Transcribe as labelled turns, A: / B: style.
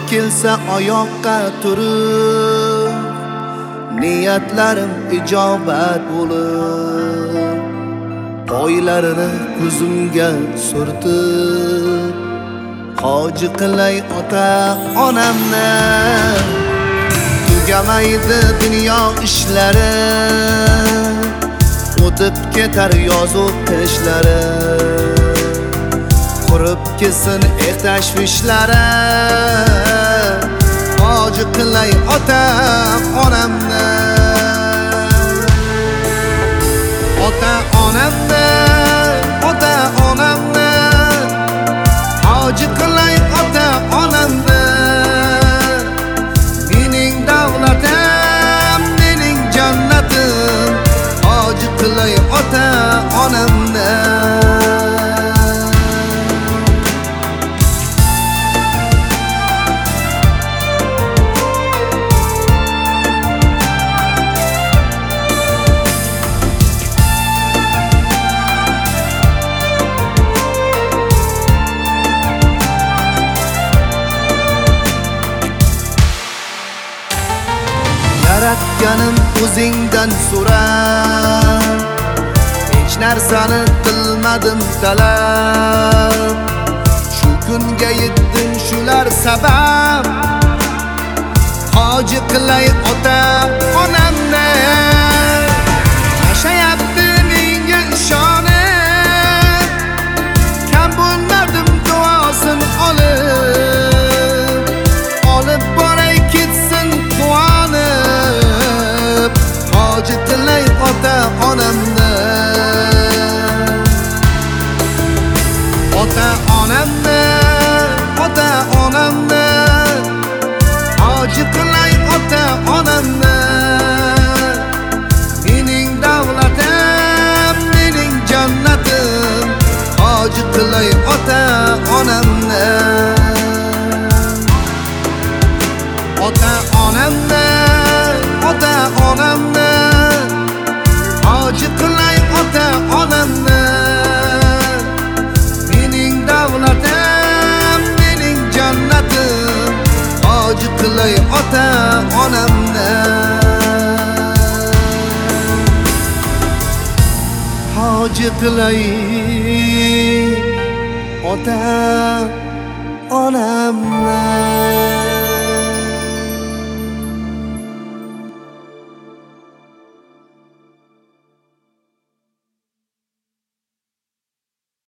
A: kelsa oyoqqa turib, niyatlarim ijobat bo'lib, oylarini ko'zimga surtib, hoji qilay ota onamni. Tugamaydi dunyo ishlari, o'tib ketar yozuv qishlari, qurib ketsin tashvishlari. Hoji qilay ota onamni, ota onamni, ota onamni. Hoji qilay ota onamni, mening davlatim, mening jannatim. Hoji qilay ota onamni. Yaratganim o'zingdan so'rab, hech narsani qilmadim talab. Shu kunga yetdim shular sabab, hoji qilay ota onamni. Yashayapti menga ishonib, kam bo'lmadim duosin olib, olib boray ketsin quvonib. Hoji qilay ota onamni, ota onamni, ota onamni. Hoji qilay ota onamni, mening davlatim, mening jannatim. Hoji qilay ota onamni, ota onamni, ota onamni. Hoji qilay ota onamni, mening davlatim, mening jannatim. Hoji qilay ota onamni, hoji qilay ota onamni.